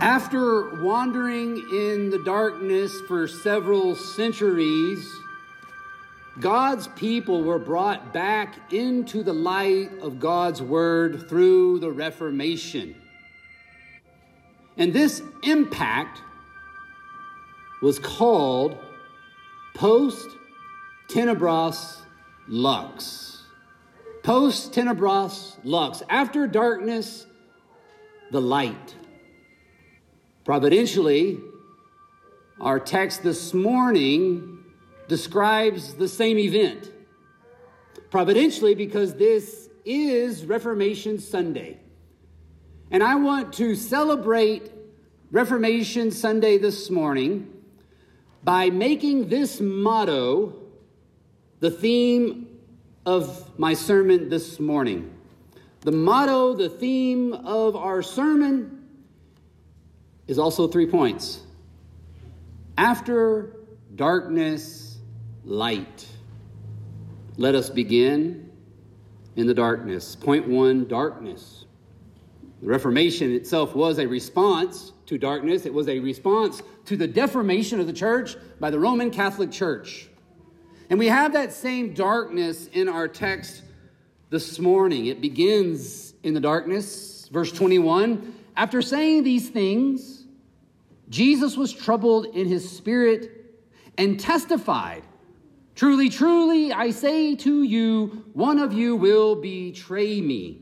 After wandering in the darkness for several centuries, God's people were brought back into the light of God's word through the Reformation. And this impact was called post tenebras lux. Post tenebras lux. After darkness, the light. Providentially, our text this morning describes the same event. Providentially, because this is Reformation Sunday. And I want to celebrate Reformation Sunday this morning by making this motto the theme of my sermon this morning. The motto, the theme of our sermon is also 3 points. After darkness, light. Let us begin in the darkness. Point 1, darkness. The Reformation itself was a response to darkness. It was a response to the deformation of the church by the Roman Catholic Church. And we have that same darkness in our text this morning. It begins in the darkness. Verse 21, after saying these things, Jesus was troubled in his spirit and testified, truly, truly, I say to you, one of you will betray me.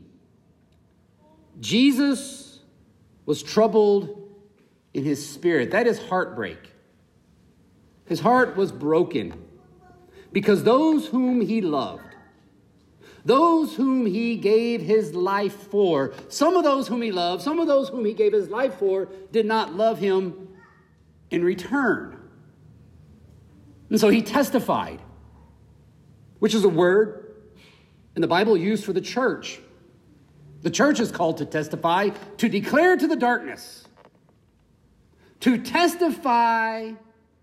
Jesus was troubled in his spirit. That is heartbreak. His heart was broken because those whom he loved, those whom he gave his life for, some of those whom he loved, some of those whom he gave his life for, did not love him in return. And so he testified, which is a word in the Bible used for the church. The church is called to testify, to declare to the darkness, to testify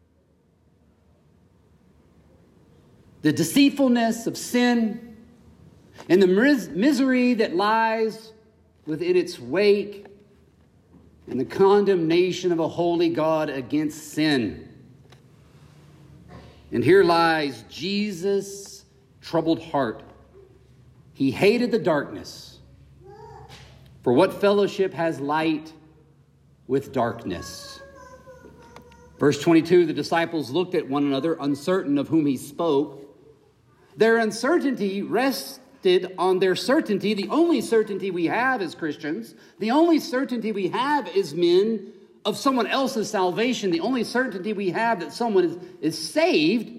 the deceitfulness of sin and the misery that lies within its wake and the condemnation of a holy God against sin. And here lies Jesus' troubled heart. He hated the darkness. For what fellowship has light with darkness? Verse 22, the disciples looked at one another, uncertain of whom he spoke. Their uncertainty rested on their certainty, the only certainty we have as Christians, the only certainty we have as men of someone else's salvation, the only certainty we have that someone is saved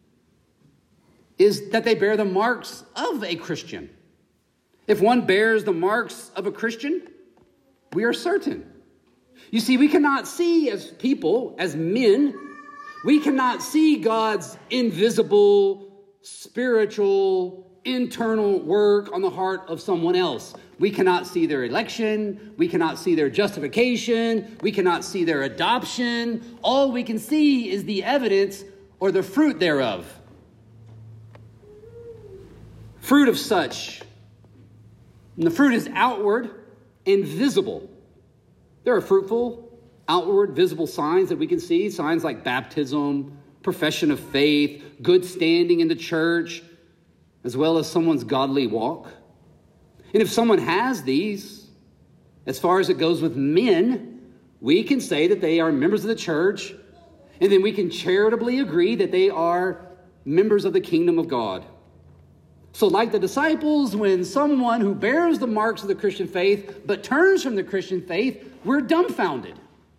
is that they bear the marks of a Christian. If one bears the marks of a Christian, we are certain. You see, we cannot see as people, as men, we cannot see God's invisible, spiritual, internal work on the heart of someone else. We cannot see their election. We cannot see their justification. We cannot see their adoption. All we can see is the evidence or the fruit thereof. Fruit of such. And the fruit is outward and visible. There are fruitful, outward, visible signs that we can see. Signs like baptism, profession of faith, good standing in the church, as well as someone's godly walk. And if someone has these, as far as it goes with men, we can say that they are members of the church, and then we can charitably agree that they are members of the kingdom of God. So like the disciples, when someone who bears the marks of the Christian faith but turns from the Christian faith, we're dumbfounded.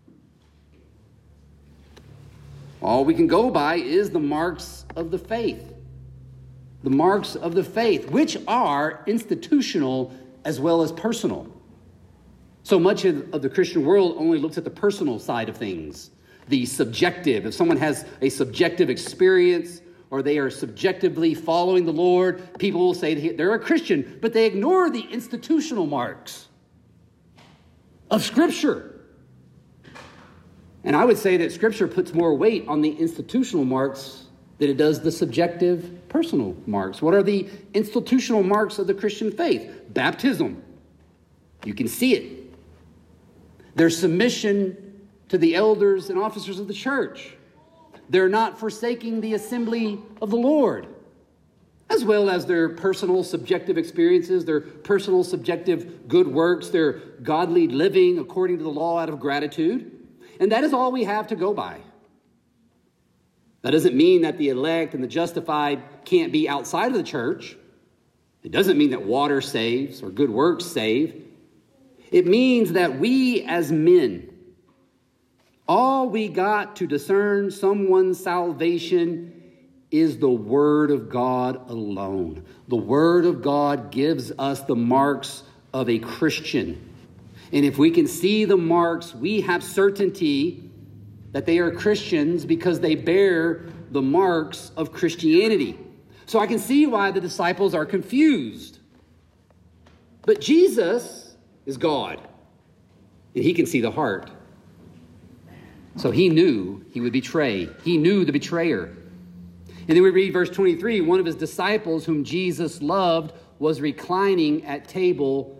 All we can go by is the marks of the faith. The marks of the faith, which are institutional as well as personal. So much of the Christian world only looks at the personal side of things, the subjective. If someone has a subjective experience or they are subjectively following the Lord, people will say they're a Christian, but they ignore the institutional marks of Scripture. And I would say that Scripture puts more weight on the institutional marks than it does the subjective personal marks. What are the institutional marks of the Christian faith? Baptism. You can see it. their submission to the elders and officers of the church, their not forsaking the assembly of the Lord, as well as their personal subjective experiences, their personal subjective good works, their godly living according to the law out of gratitude. And that is all we have to go by. That doesn't mean that the elect and the justified can't be outside of the church. It doesn't mean that water saves or good works save. It means that we as men, all we got to discern someone's salvation is the Word of God alone. The Word of God gives us the marks of a Christian. And if we can see the marks, we have certainty that they are Christians because they bear the marks of Christianity. So I can see why the disciples are confused. But Jesus is God, and he can see the heart. So he knew he would betray. He knew the betrayer. And then we read verse 23, one of his disciples whom Jesus loved was reclining at table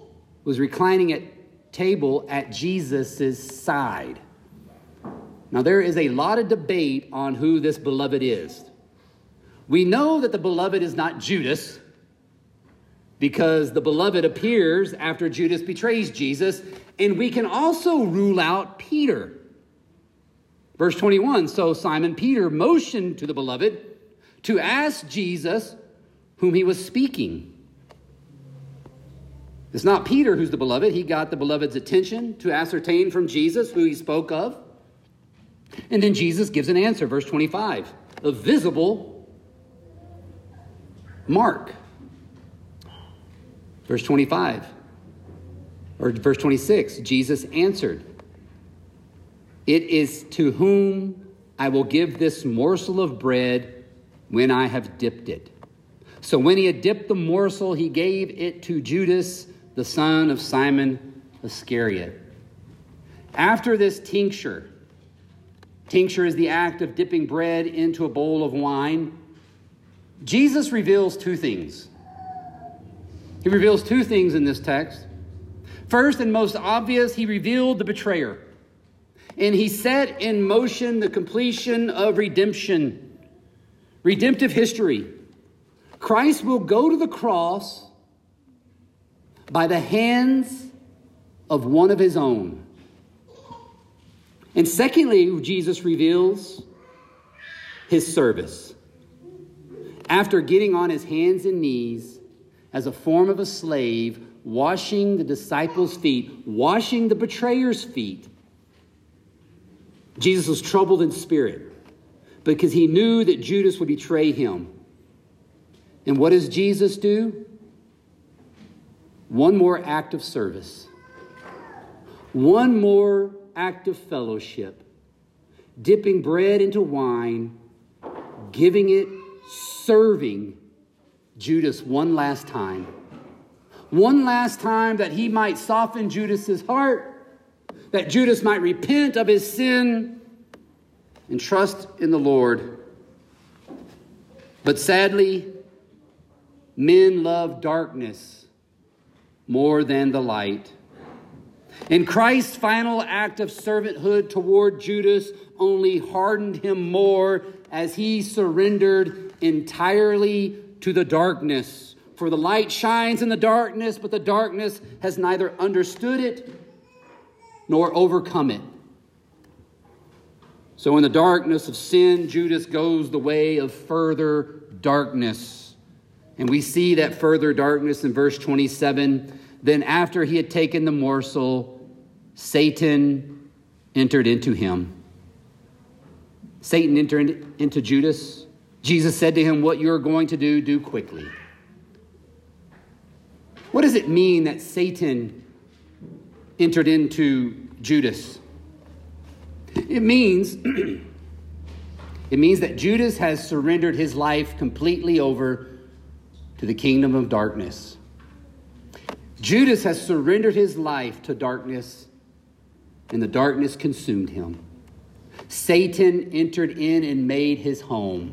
at Jesus' side. Now there is a lot of debate on who this beloved is. We know that the beloved is not Judas, because the beloved appears after Judas betrays Jesus, and we can also rule out Peter. Verse 21, so Simon Peter motioned to the beloved to ask Jesus whom he was speaking. It's not Peter who's the beloved. He got the beloved's attention to ascertain from Jesus who he spoke of. And then Jesus gives an answer, verse 25, a visible mark. Verse 25, or verse 26, Jesus answered, it is to whom I will give this morsel of bread when I have dipped it. So when he had dipped the morsel, he gave it to Judas, the son of Simon Iscariot. After this tincture is the act of dipping bread into a bowl of wine, Jesus reveals two things. He reveals two things in this text. First and most obvious, he revealed the betrayer. And he set in motion the completion of redemption, redemptive history. Christ will go to the cross by the hands of one of his own. And secondly, Jesus reveals his service. After getting on his hands and knees as a form of a slave, washing the disciples' feet, washing the betrayer's feet, Jesus was troubled in spirit because he knew that Judas would betray him. And what does Jesus do? One more act of service. One more act of fellowship. Dipping bread into wine, giving it, serving Judas one last time. One last time that he might soften Judas's heart, that Judas might repent of his sin and trust in the Lord. But sadly, men love darkness more than the light. And Christ's final act of servanthood toward Judas only hardened him more as he surrendered entirely to the darkness. For the light shines in the darkness, but the darkness has neither understood it nor overcome it. So in the darkness of sin, Judas goes the way of further darkness. And we see that further darkness in verse 27. Then after he had taken the morsel, Satan entered into him. Satan entered into Judas. Jesus said to him, what you're going to do, do quickly. What does it mean that Satan entered into Judas? It means that Judas has surrendered his life completely over to the kingdom of darkness. Judas has surrendered his life to darkness, and the darkness consumed him. Satan entered in and made his home.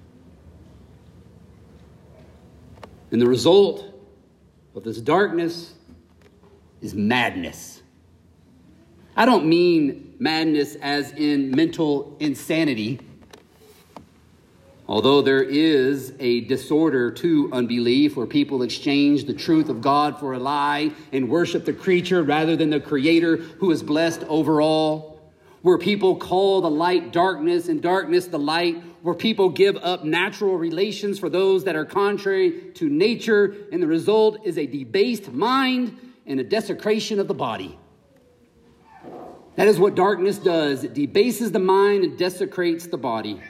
And the result of this darkness is madness. I don't mean madness as in mental insanity, although there is a disorder to unbelief where people exchange the truth of God for a lie and worship the creature rather than the Creator who is blessed over all, where people call the light darkness and darkness the light, where people give up natural relations for those that are contrary to nature, and the result is a debased mind and a desecration of the body. That is what darkness does. It debases the mind and desecrates the body.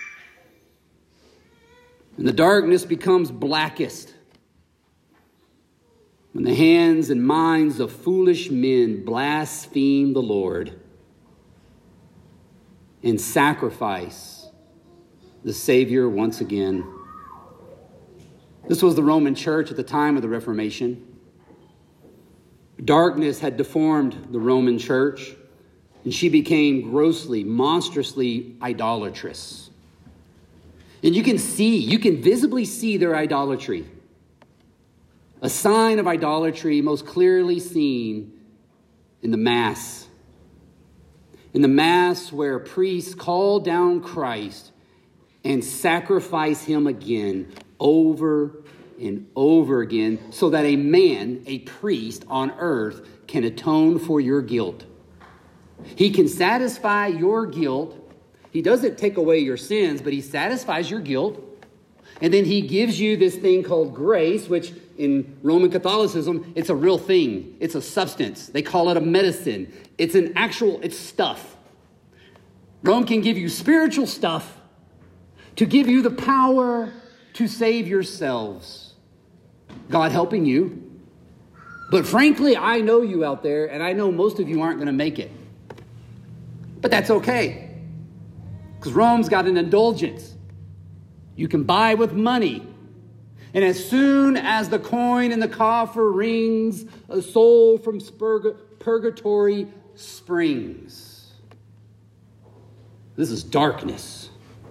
And the darkness becomes blackest when the hands and minds of foolish men blaspheme the Lord and sacrifice the Savior once again. This was the Roman church at the time of the Reformation. Darkness had deformed the Roman church, and she became grossly, monstrously idolatrous. And you can visibly see their idolatry. A sign of idolatry most clearly seen in the Mass. In the Mass where priests call down Christ and sacrifice him again over and over again so that a man, a priest on earth, can atone for your guilt. He can satisfy your guilt. He doesn't take away your sins, but he satisfies your guilt. And then he gives you this thing called grace, which in Roman Catholicism, it's a real thing. It's a substance. They call it a medicine. It's stuff. Rome can give you spiritual stuff to give you the power to save yourselves. God helping you. But frankly, I know you out there, and I know most of you aren't going to make it. But that's okay. Because Rome's got an indulgence. You can buy with money. And as soon as the coin in the coffer rings, a soul from purgatory springs. This is darkness.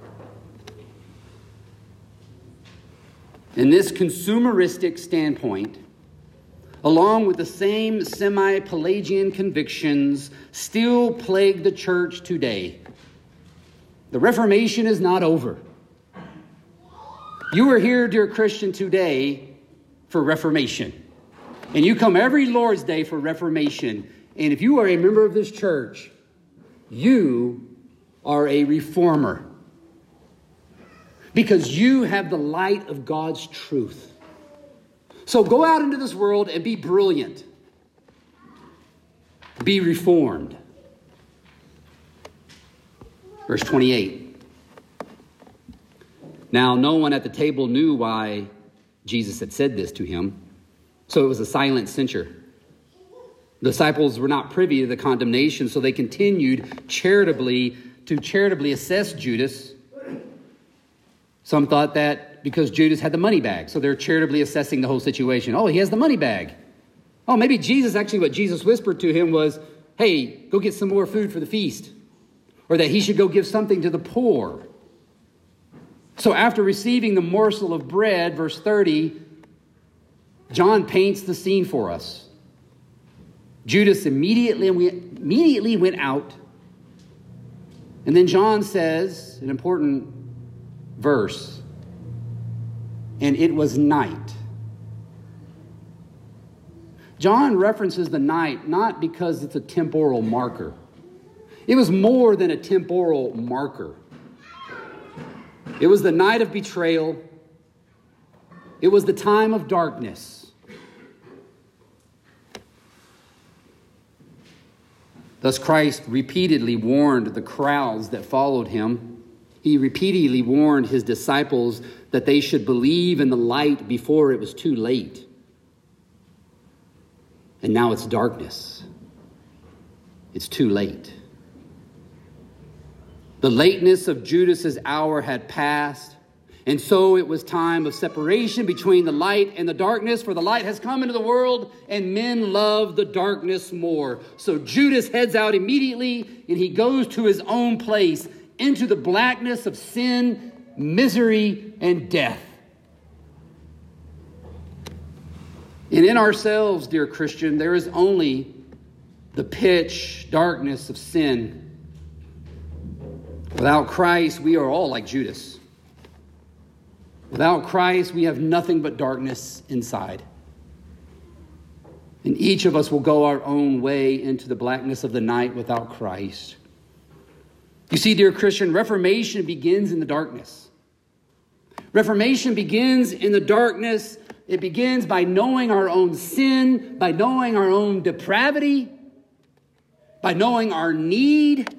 And this consumeristic standpoint, along with the same semi-Pelagian convictions, still plague the church today. The Reformation is not over. You are here, dear Christian, today for Reformation. And you come every Lord's Day for Reformation. And if you are a member of this church, you are a reformer. Because you have the light of God's truth. So go out into this world and be brilliant. Be reformed. Verse 28. Now, no one at the table knew why Jesus had said this to him, so it was a silent censure. The disciples were not privy to the condemnation, so they continued charitably assess Judas. Some thought that because Judas had the money bag, so they're charitably assessing the whole situation. Oh, he has the money bag. Oh, maybe what Jesus whispered to him was, hey, go get some more food for the feast. Or that he should go give something to the poor. So after receiving the morsel of bread, verse 30, John paints the scene for us. Judas immediately went out. And then John says an important verse. And it was night. John references the night not because it's a temporal marker. It was more than a temporal marker. It was the night of betrayal. It was the time of darkness. Thus Christ repeatedly warned the crowds that followed him. He repeatedly warned his disciples that they should believe in the light before it was too late. And now it's darkness. It's too late. The lateness of Judas's hour had passed, and so it was time of separation between the light and the darkness, for the light has come into the world, and men love the darkness more. So Judas heads out immediately, and he goes to his own place, into the blackness of sin, misery, and death. And in ourselves, dear Christian, there is only the pitch darkness of sin. Without Christ, we are all like Judas. Without Christ, we have nothing but darkness inside. And each of us will go our own way into the blackness of the night without Christ. You see, dear Christian, Reformation begins in the darkness. Reformation begins in the darkness. It begins by knowing our own sin, by knowing our own depravity, by knowing our need,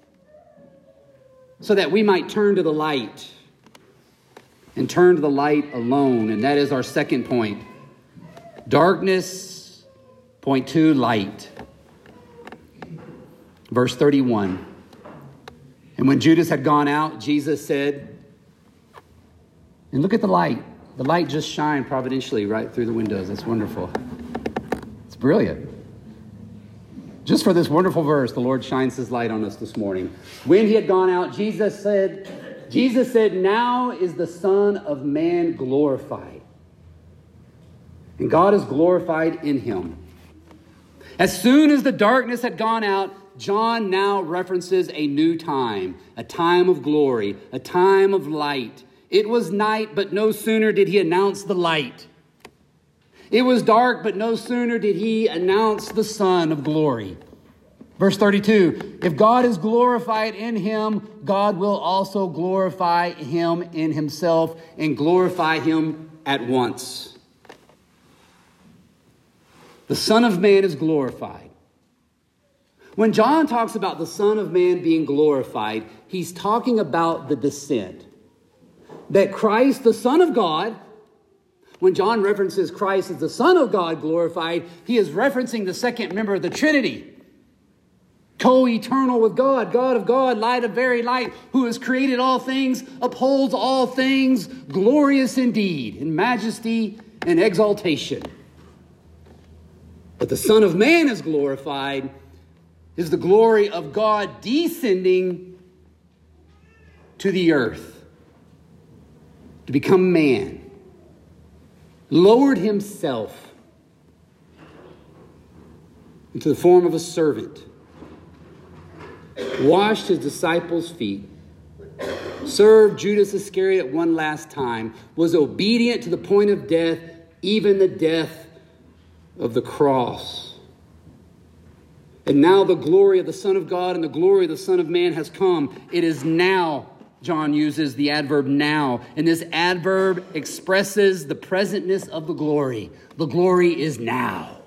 so that we might turn to the light and turn to the light alone. And that is our second point. Darkness, point 2, light. Verse 31. And when Judas had gone out, Jesus said, and look at the light. The light just shined providentially right through the windows. It's wonderful. It's brilliant. Just for this wonderful verse, the Lord shines his light on us this morning. When he had gone out, Jesus said, now is the Son of Man glorified. And God is glorified in him. As soon as the darkness had gone out, John now references a new time, a time of glory, a time of light. It was night, but no sooner did he announce the light. It was dark, but no sooner did he announce the Son of glory. Verse 32, if God is glorified in him, God will also glorify him in himself and glorify him at once. The Son of Man is glorified. When John talks about the Son of Man being glorified, he's talking about the descent. That Christ, the Son of God, when John references Christ as the Son of God glorified, he is referencing the second member of the Trinity. Co-eternal with God, God of God, light of very light, who has created all things, upholds all things, glorious indeed, in majesty and exaltation. But the Son of Man is glorified, is the glory of God descending to the earth to become man. Lowered himself into the form of a servant, washed his disciples' feet, served Judas Iscariot one last time, was obedient to the point of death, even the death of the cross. And now the glory of the Son of God and the glory of the Son of Man has come. It is now. John uses the adverb now, and this adverb expresses the presentness of the glory. The glory is now.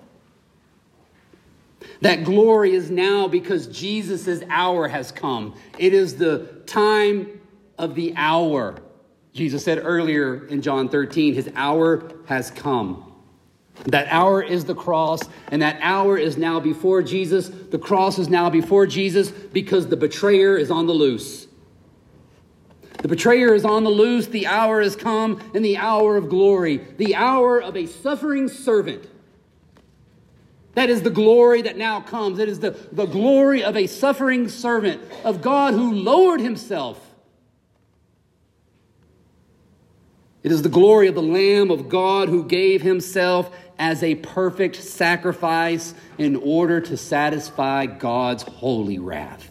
That glory is now because Jesus' hour has come. It is the time of the hour. Jesus said earlier in John 13, his hour has come. That hour is the cross, and that hour is now before Jesus. The cross is now before Jesus because the betrayer is on the loose. The betrayer is on the loose, the hour has come, and the hour of glory, the hour of a suffering servant. That is the glory that now comes. It is the glory of a suffering servant, of God who lowered himself. It is the glory of the Lamb of God who gave himself as a perfect sacrifice in order to satisfy God's holy wrath.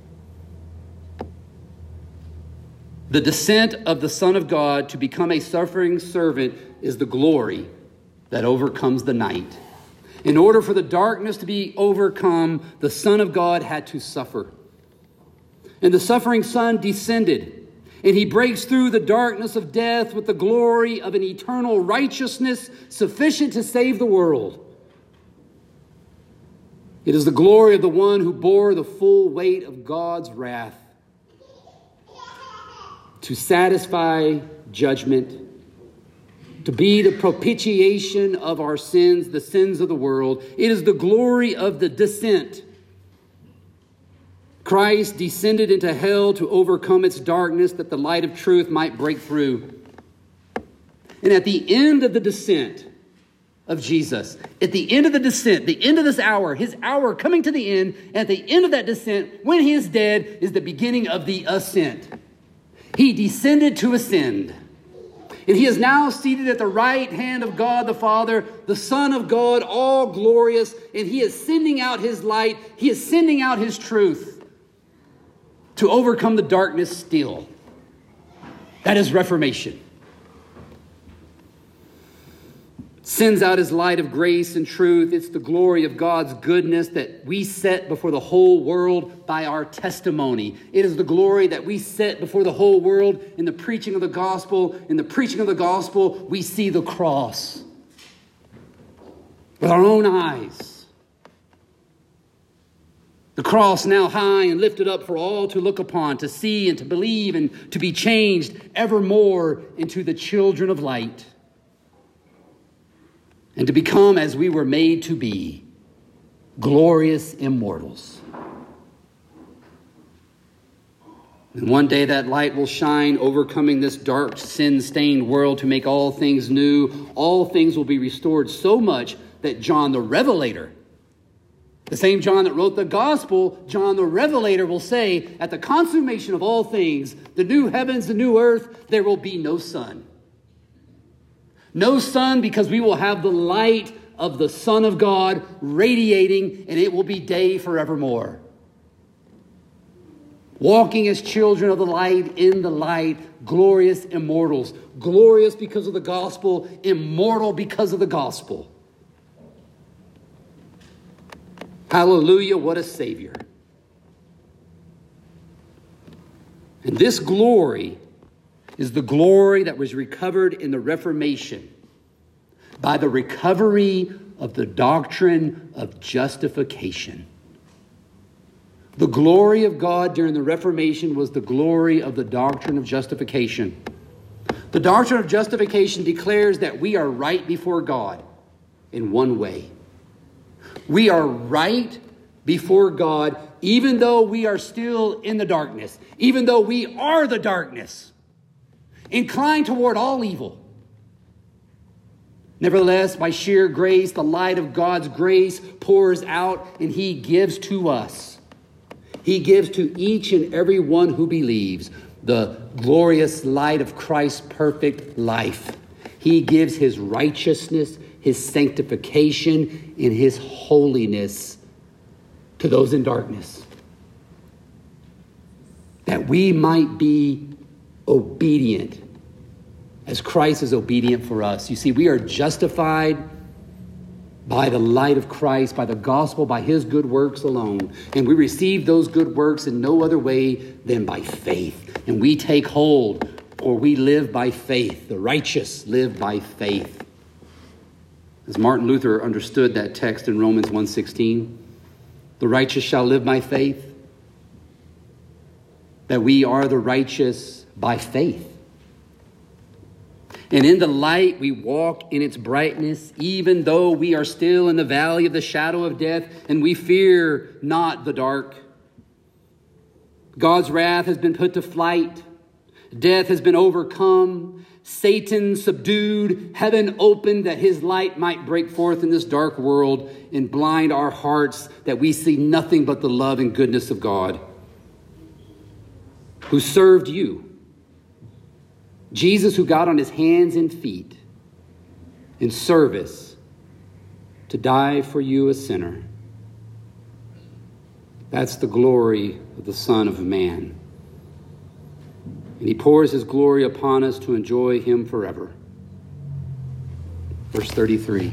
The descent of the Son of God to become a suffering servant is the glory that overcomes the night. In order for the darkness to be overcome, the Son of God had to suffer. And the suffering Son descended, and he breaks through the darkness of death with the glory of an eternal righteousness sufficient to save the world. It is the glory of the one who bore the full weight of God's wrath to satisfy judgment, to be the propitiation of our sins, the sins of the world. It is the glory of the descent. Christ descended into hell to overcome its darkness that the light of truth might break through. And at the end of the descent of Jesus, at the end of the descent, the end of this hour, his hour coming to the end, at the end of that descent, when he is dead, is the beginning of the ascent. He descended to ascend. And he is now seated at the right hand of God the Father, the Son of God, all glorious. And he is sending out his light. He is sending out his truth to overcome the darkness still. That is Reformation. Sends out his light of grace and truth. It's the glory of God's goodness that we set before the whole world by our testimony. It is the glory that we set before the whole world in the preaching of the gospel. In the preaching of the gospel, we see the cross with our own eyes. The cross now high and lifted up for all to look upon, to see and to believe and to be changed evermore into the children of light. And to become as we were made to be, glorious immortals. And one day that light will shine, overcoming this dark, sin-stained world to make all things new. All things will be restored so much that John the Revelator, the same John that wrote the gospel, John the Revelator will say, at the consummation of all things, the new heavens, the new earth, there will be no sun. No sun, because we will have the light of the Son of God radiating, and it will be day forevermore. Walking as children of the light, in the light, glorious immortals. Glorious because of the gospel, immortal because of the gospel. Hallelujah, what a Savior. And this glory is the glory that was recovered in the Reformation by the recovery of the doctrine of justification. The glory of God during the Reformation was the glory of the doctrine of justification. The doctrine of justification declares that we are right before God in one way. We are right before God even though we are still in the darkness, even though we are the darkness, inclined toward all evil. Nevertheless, by sheer grace, the light of God's grace pours out and he gives to us. He gives to each and every one who believes the glorious light of Christ's perfect life. He gives his righteousness, his sanctification, and his holiness to those in darkness, that we might be obedient as Christ is obedient for us. You see, we are justified by the light of Christ, by the gospel, by his good works alone. And we receive those good works in no other way than by faith. And we take hold, or we live by faith. The righteous live by faith. As Martin Luther understood that text in Romans 1:16, the righteous shall live by faith. That we are the righteous by faith. And in the light we walk in its brightness, even though we are still in the valley of the shadow of death, and we fear not the dark. God's wrath has been put to flight. Death has been overcome. Satan subdued. Heaven opened that his light might break forth in this dark world and blind our hearts that we see nothing but the love and goodness of God, who served you. Jesus, who got on his hands and feet in service to die for you, a sinner. That's the glory of the Son of Man. And he pours his glory upon us to enjoy him forever. Verse 33.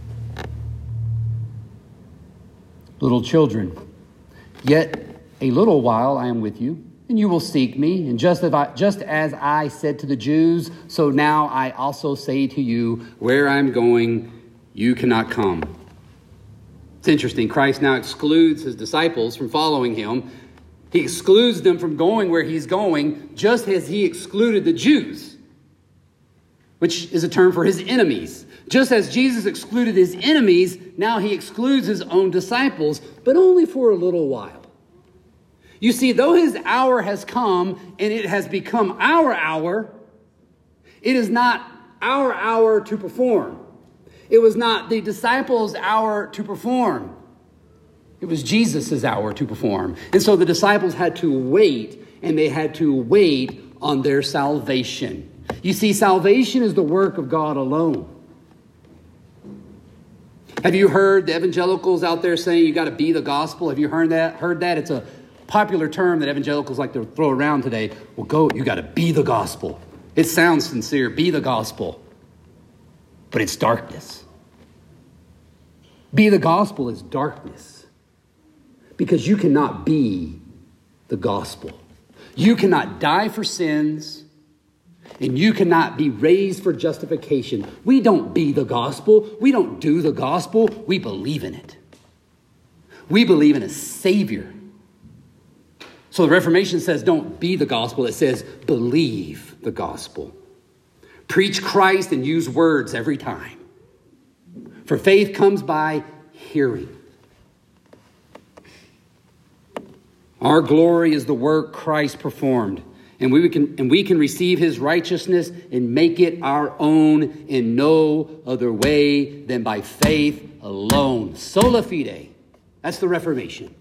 Little children, yet a little while I am with you, and you will seek me. And just as I said to the Jews, so now I also say to you, where I'm going, you cannot come. It's interesting. Christ now excludes his disciples from following him. He excludes them from going where he's going, just as he excluded the Jews, which is a term for his enemies. Just as Jesus excluded his enemies, now he excludes his own disciples, but only for a little while. You see, though his hour has come and it has become our hour, it is not our hour to perform. It was not the disciples' hour to perform. It was Jesus' hour to perform. And so the disciples had to wait, and they had to wait on their salvation. You see, salvation is the work of God alone. Have you heard the evangelicals out there saying you got to be the gospel? Have you heard that? It's a popular term that evangelicals like to throw around today. Well, you got to be the gospel. It sounds sincere, be the gospel. But it's darkness. Be the gospel is darkness. Because you cannot be the gospel. You cannot die for sins. And you cannot be raised for justification. We don't be the gospel. We don't do the gospel. We believe in it. We believe in a Savior. So the Reformation says don't be the gospel. It says believe the gospel. Preach Christ and use words every time. For faith comes by hearing. Our glory is the work Christ performed. And we can receive his righteousness and make it our own in no other way than by faith alone. Sola fide. That's the Reformation.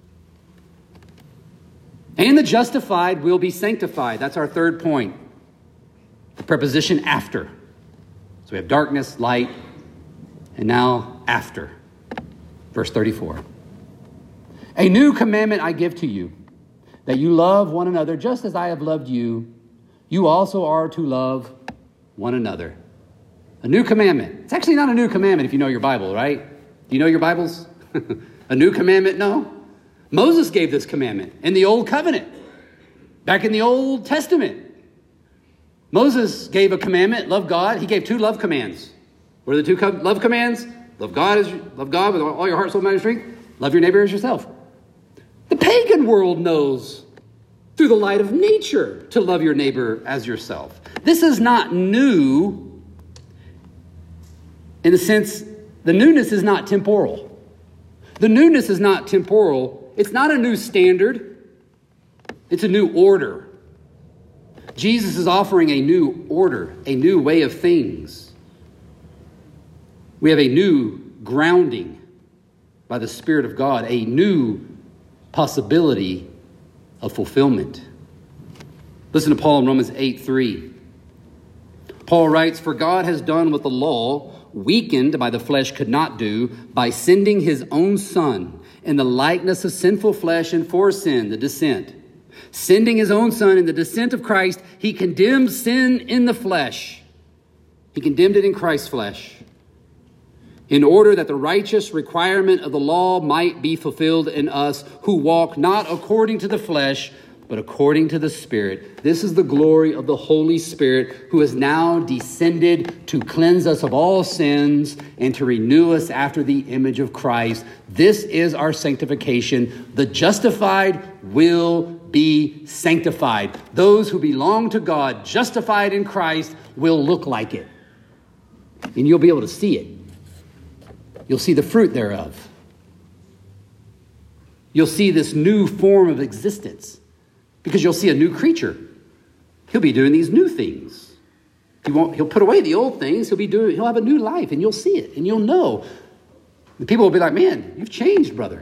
And the justified will be sanctified. That's our third point. The preposition after. So we have darkness, light, and now after. Verse 34. A new commandment I give to you, that you love one another just as I have loved you. You also are to love one another. A new commandment. It's actually not a new commandment if you know your Bible, right? Do you know your Bibles? A new commandment? No. Moses gave this commandment in the Old Covenant. Back in the Old Testament. Moses gave a commandment, love God. He gave two love commands. What are the two love commands? Love God with all your heart, soul, mind, and strength. Love your neighbor as yourself. The pagan world knows through the light of nature to love your neighbor as yourself. This is not new in the sense, the newness is not temporal. The newness is not temporal. It's not a new standard. It's a new order. Jesus is offering a new order, a new way of things. We have a new grounding by the Spirit of God, a new possibility of fulfillment. Listen to Paul in Romans 8:3. Paul writes, "For God has done what the law, weakened by the flesh, could not do, by sending his own Son in the likeness of sinful flesh and for sin, the descent. Sending his own Son in the descent of Christ, he condemned sin in the flesh." He condemned it in Christ's flesh, in order that the righteous requirement of the law might be fulfilled in us who walk not according to the flesh, but according to the Spirit. This is the glory of the Holy Spirit, who has now descended to cleanse us of all sins and to renew us after the image of Christ. This is our sanctification. The justified will be sanctified. Those who belong to God, justified in Christ, will look like it. And you'll be able to see it. You'll see the fruit thereof. You'll see this new form of existence because you'll see a new creature. He'll be doing these new things. He'll put away the old things. He'll have a new life, and you'll see it, and you'll know. The people will be like, "Man, you've changed, brother."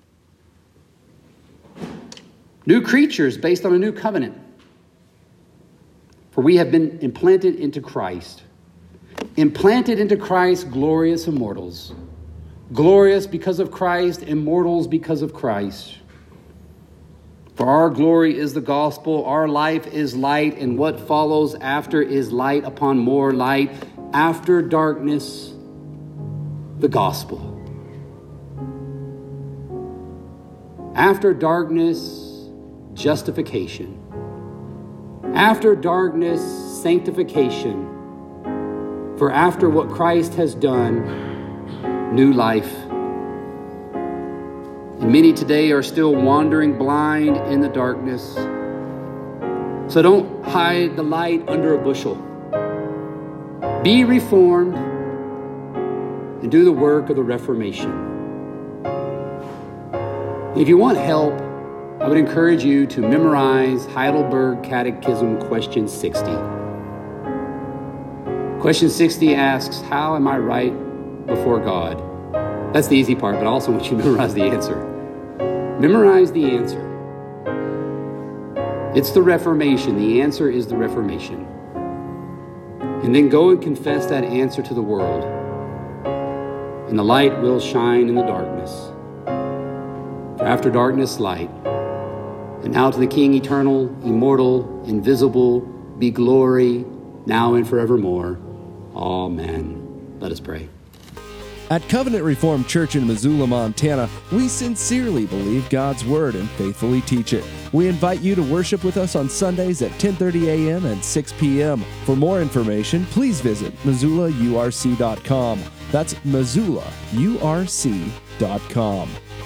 New creatures based on a new covenant. For we have been implanted into Christ. Implanted into Christ, glorious immortals. Glorious because of Christ, immortals because of Christ. For our glory is the gospel, our life is light, and what follows after is light upon more light. After darkness, the gospel. After darkness, justification. After darkness, sanctification. For after what Christ has done, new life. And many today are still wandering blind in the darkness. So don't hide the light under a bushel. Be reformed and do the work of the Reformation. If you want help, I would encourage you to memorize Heidelberg Catechism question 60. Question 60 asks, how am I right before God? That's the easy part, but I also want you to memorize the answer. Memorize the answer. It's the Reformation. The answer is the Reformation. And then go and confess that answer to the world. And the light will shine in the darkness. For after darkness, light. And now to the King, eternal, immortal, invisible, be glory, now and forevermore. Amen. Let us pray. At Covenant Reformed Church in Missoula, Montana, we sincerely believe God's Word and faithfully teach it. We invite you to worship with us on Sundays at 10:30 a.m. and 6 p.m. For more information, please visit MissoulaURC.com. That's MissoulaURC.com.